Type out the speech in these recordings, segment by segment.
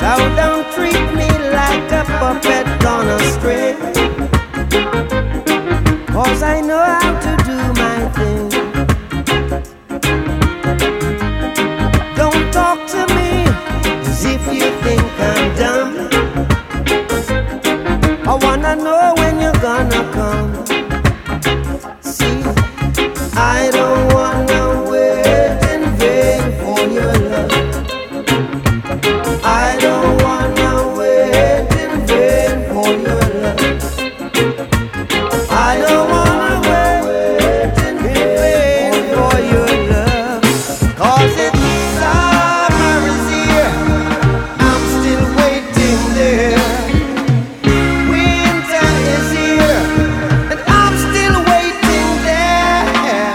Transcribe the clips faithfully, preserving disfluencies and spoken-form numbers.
So don't treat me like a puppet on a string, 'cause I know how to do my thing. Don't talk to me as if you think I'm dumb. I wanna know when you're gonna come. See, I don't wanna wait in vain for your love. I don't wanna wait in vain for your love. I don't wanna wait in vain for your love. 'Cause it's summer is here, I'm still waiting there. Winter is here, and I'm still waiting there.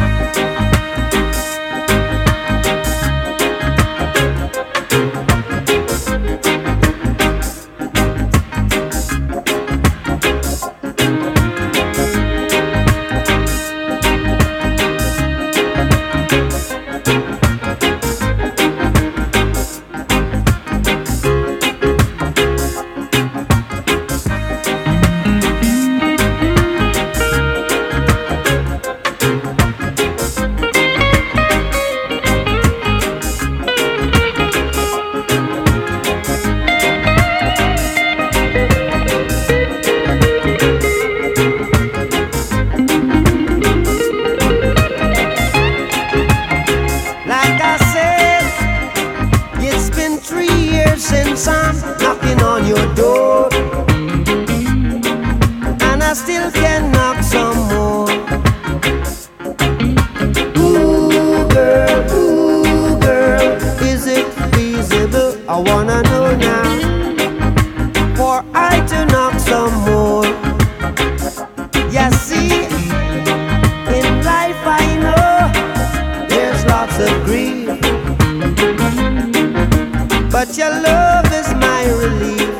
Like I said, it's been three years since I'm knocking on your door, and I still can knock some more. Ooh, girl, ooh, girl, is it feasible? I wanna know now, for I to knock some more. Yeah, see, in life I know there's lots of grief, but your love is my relief.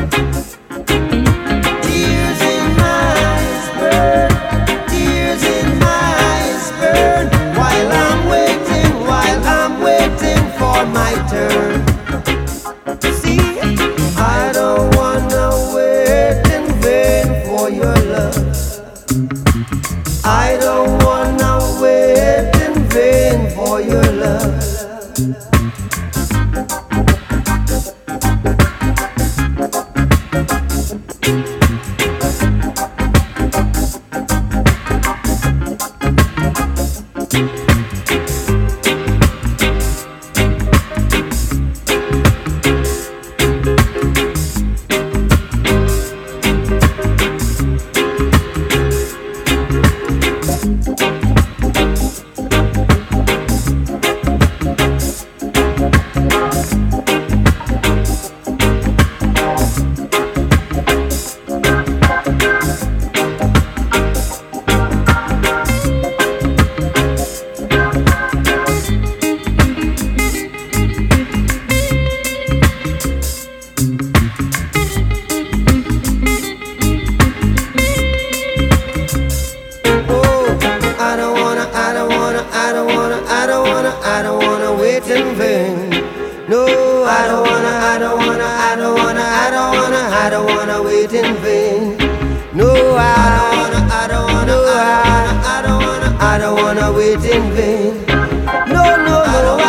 Tears in my eyes burn, tears in my eyes burn, while I'm waiting, while I'm waiting for my turn. See, I don't wanna wait in vain for your love. I don't wanna wait in vain for your love. I don't wanna wait in vain. No, I don't wanna, I don't wanna, I don't wanna, I don't wanna, I don't wanna wait in vain. No, I don't wanna, I don't wanna, I don't wanna, I don't wanna, I don't wanna wait in vain. No, no, no,